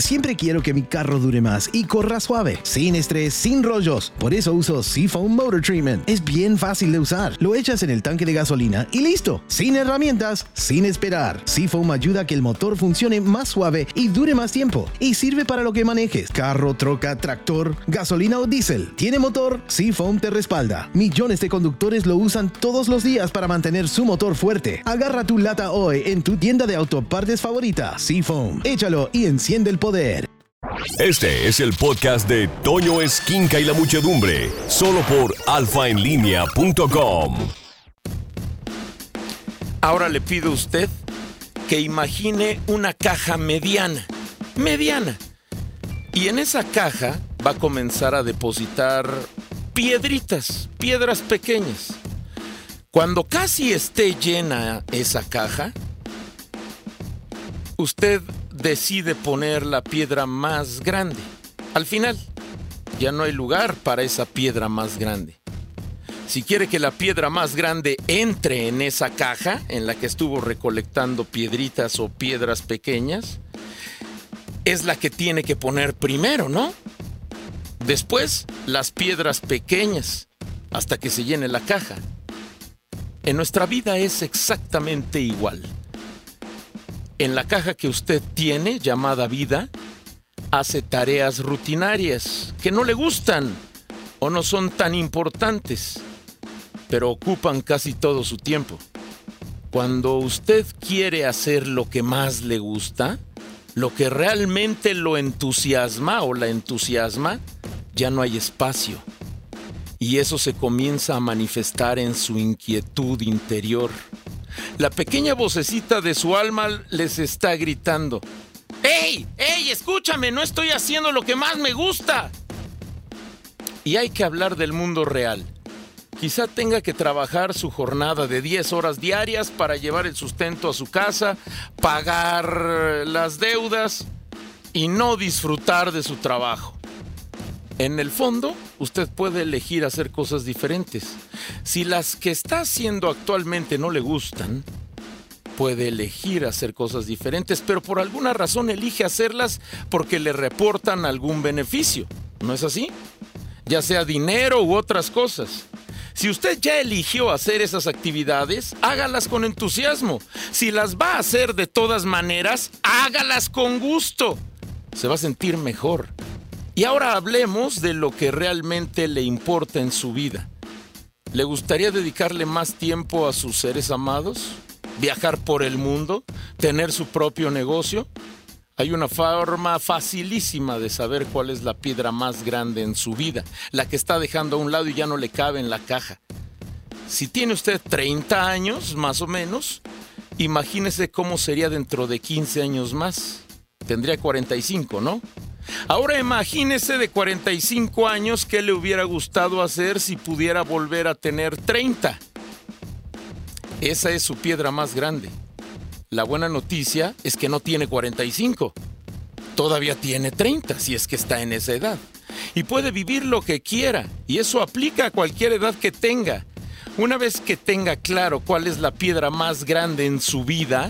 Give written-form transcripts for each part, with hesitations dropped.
Siempre quiero que mi carro dure más y corra suave, sin estrés, sin rollos. Por eso uso Seafoam Motor Treatment. Es bien fácil de usar. Lo echas en el tanque de gasolina y listo. Sin herramientas, sin esperar. Seafoam ayuda a que el motor funcione más suave y dure más tiempo. Y sirve para lo que manejes. Carro, troca, tractor, gasolina o diésel. ¿Tiene motor? Seafoam te respalda. Millones de conductores lo usan todos los días para mantener su motor fuerte. Agarra tu lata hoy en tu tienda de autopartes favorita. Seafoam. Échalo y enciende el poder. Este es el podcast de Toño Esquinca y la Muchedumbre, solo por alfaenlinea.com. Ahora le pido a usted que imagine una caja mediana, y en esa caja va a comenzar a depositar piedras pequeñas. Cuando casi esté llena esa caja, usted decide poner la piedra más grande. Al final, ya no hay lugar para esa piedra más grande. Si quiere que la piedra más grande entre en esa caja en la que estuvo recolectando piedritas o piedras pequeñas, es la que tiene que poner primero, ¿no? Después, las piedras pequeñas, hasta que se llene la caja. En nuestra vida es exactamente igual. En la caja que usted tiene, llamada vida, hace tareas rutinarias que no le gustan o no son tan importantes, pero ocupan casi todo su tiempo. Cuando usted quiere hacer lo que más le gusta, lo que realmente lo entusiasma o la entusiasma, ya no hay espacio. Y eso se comienza a manifestar en su inquietud interior. La pequeña vocecita de su alma les está gritando: ¡Ey! Escúchame, no estoy haciendo lo que más me gusta. Y hay que hablar del mundo real. Quizá tenga que trabajar su jornada de 10 horas diarias para llevar el sustento a su casa, pagar las deudas y no disfrutar de su trabajo. En el fondo, usted puede elegir hacer cosas diferentes. Si las que está haciendo actualmente no le gustan, puede elegir hacer cosas diferentes, pero por alguna razón elige hacerlas porque le reportan algún beneficio. ¿No es así? Ya sea dinero u otras cosas. Si usted ya eligió hacer esas actividades, hágalas con entusiasmo. Si las va a hacer de todas maneras, hágalas con gusto. Se va a sentir mejor. Y ahora hablemos de lo que realmente le importa en su vida. ¿Le gustaría dedicarle más tiempo a sus seres amados? ¿Viajar por el mundo? ¿Tener su propio negocio? Hay una forma facilísima de saber cuál es la piedra más grande en su vida, la que está dejando a un lado y ya no le cabe en la caja. Si tiene usted 30 años, más o menos, imagínese cómo sería dentro de 15 años más. Tendría 45, ¿no? Ahora imagínese de 45 años qué le hubiera gustado hacer si pudiera volver a tener 30. Esa es su piedra más grande. La buena noticia es que no tiene 45. Todavía tiene 30, si es que está en esa edad. Y puede vivir lo que quiera, y eso aplica a cualquier edad que tenga. Una vez que tenga claro cuál es la piedra más grande en su vida,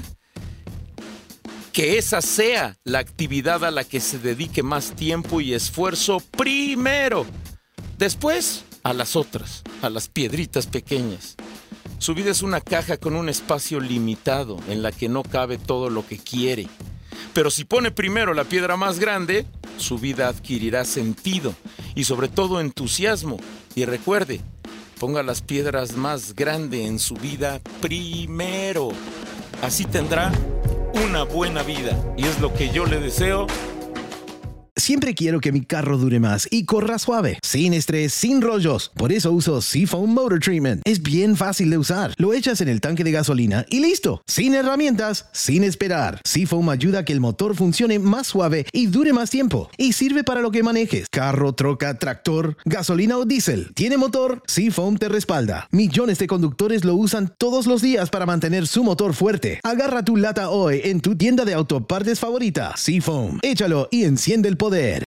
que esa sea la actividad a la que se dedique más tiempo y esfuerzo primero. Después, a las otras, a las piedritas pequeñas. Su vida es una caja con un espacio limitado en la que no cabe todo lo que quiere. Pero si pone primero la piedra más grande, su vida adquirirá sentido y sobre todo entusiasmo. Y recuerde, ponga las piedras más grandes en su vida primero. Así tendrá una buena vida, y es lo que yo le deseo. Siempre quiero que mi carro dure más y corra suave, sin estrés, sin rollos. Por eso uso Seafoam Motor Treatment. Es bien fácil de usar. Lo echas en el tanque de gasolina y listo. Sin herramientas, sin esperar. Seafoam ayuda a que el motor funcione más suave y dure más tiempo. Y sirve para lo que manejes. Carro, troca, tractor, gasolina o diésel. ¿Tiene motor? Seafoam te respalda. Millones de conductores lo usan todos los días para mantener su motor fuerte. Agarra tu lata hoy en tu tienda de autopartes favorita. Seafoam. Échalo y enciende el poder.